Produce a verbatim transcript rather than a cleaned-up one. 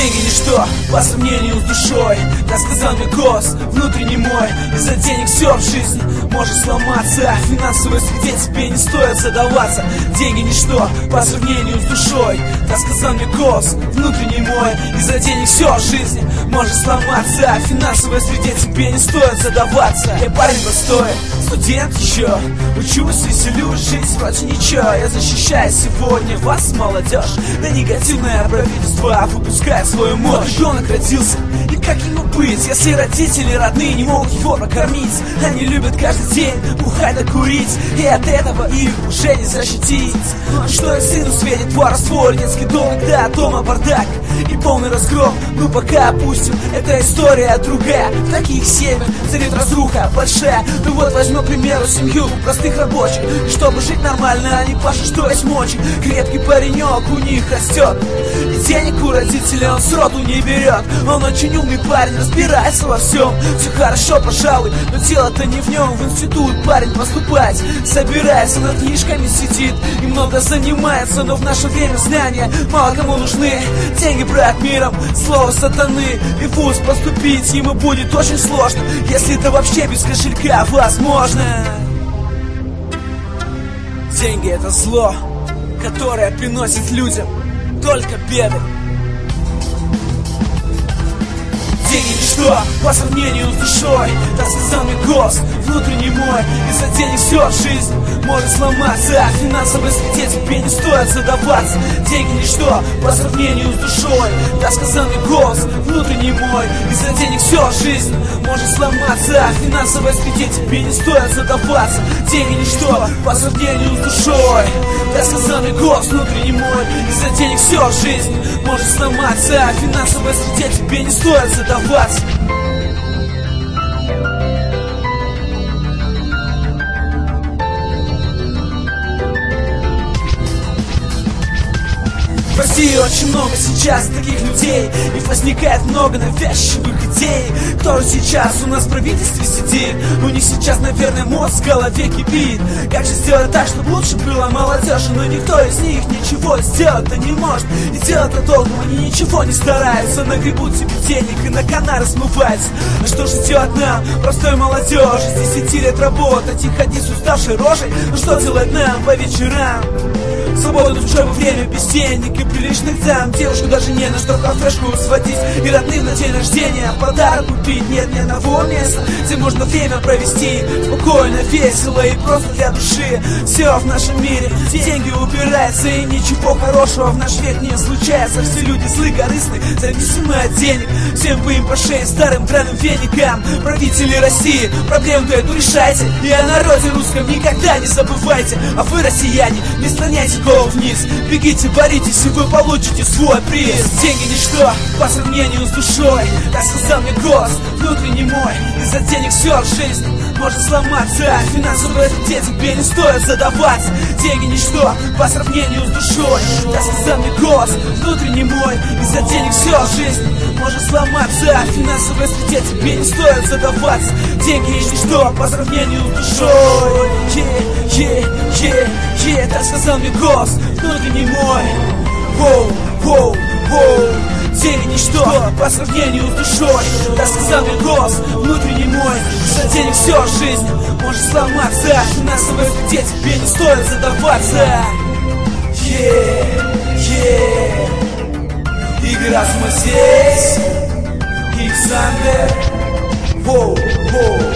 Деньги ничто по сравнению с душой, так сказал мне голос внутренний мой. Из-за денег все в жизни может сломаться, финансовой среде тебе не стоит задаваться. Деньги ничто по сравнению с душой, так сказал мне голос внутренний мой. Из-за денег все в жизни может сломаться, финансовой среде тебе не стоит задаваться. Я парень простой, студент еще, учусь, веселюсь, жизнь вроде ничего. Я защищаю сегодня вас, молодежь, на негативное правительство выпускает свою мощь. Ребенок родился, и как ему быть, если родители родные не могут его накормить? Они любят каждый день бухать да курить, и от этого их уже не защитить. Что их сыну светит воровство, детский домик, да, дома бардак и полный разгром. Ну пока опустим, эта история другая. В таких семьях царит разруха большая. Ну вот возьмем, к примеру, семью простых рабочих. И чтобы жить нормально, они пашут, что есть мочи. Крепкий паренек у них растет, и денег у родителей он сроду не берет. Он очень умный парень, разбирается во всем. Все хорошо, пожалуй, но дело-то не в нем. В институт парень поступать собирается, над книжками сидит и много занимается. Но в наше время знания мало кому нужны. Деньги брать миром, слово сатаны. И в вуз поступить ему будет очень сложно, если это вообще без кошелька возможно. Деньги — это зло, которое приносит людям только беды. Деньги ничто по сравнению с душой, так сказал мне голос внутренний мой. Из-за денег все в жизни может сломаться, в финансовой среде тебе не стоит задаваться. Деньги ничто по сравнению с душой, так сказал мне голос внутренний мой. Из-за денег все в жизни может сломаться, в финансовой среде тебе не стоит задаваться. Деньги ничто по сравнению с душой, так сказал мне голос внутренний мой. Из-за денег все в жизни может сломаться, в финансовой среде тебе не стоит задаваться. В России очень много сейчас таких людей, и возникает много навязчивых идей. Кто же сейчас у нас в правительстве сидит? У них сейчас, наверное, мозг в голове кипит. Как же сделать так, чтобы лучше было молодежи? Но никто из них ничего сделать-то не может. И делать-то толком они ничего не стараются. Нагребут себе денег и на канары смываются. А что же делать нам, простой молодежи? С десяти лет работать и ходить с уставшей рожей. Ну что делать нам по вечерам? Свободу в учебу, время без денег и приличных дам. Девушку даже не на что кафешку сводить, и родным на день рождения подарок купить. Нет ни одного места, где можно время провести спокойно, весело и просто для души. Все в нашем мире деньги убираются, и ничего хорошего в наш век не случается. Все люди злые, корыстные, зависимые от денег. Всем бы им по шее старым драным веникам. Правители России, проблему-то эту решайте, и о народе русском никогда не забывайте. А вы, россияне, не склоняйте голову вниз, бегите, боритесь, и вы получите свой приз. Деньги ничто по сравнению с душой, так сказал мне голос внутренний мой. Из-за денег все в жизни может сломаться, финансовой среде тебе не стоит задаваться. Деньги ничто по сравнению с душой, так сказал мне голос внутренний мой. Из-за денег все в жизни может сломаться, финансовой среде тебе не стоит задаваться. Деньги ничто по сравнению с душой. Yeah, yeah, yeah, yeah, так сказал мне голос внутренний мой. Воу, воу, воу. Деньги ничто по сравнению с душой, так сказал мне голос внутренний мой. За денег все в жизни может сломаться, финансовой среде тебе не стоит задаваться. Yeah, yeah. Игорь Разумов здесь, Александр. Воу, воу.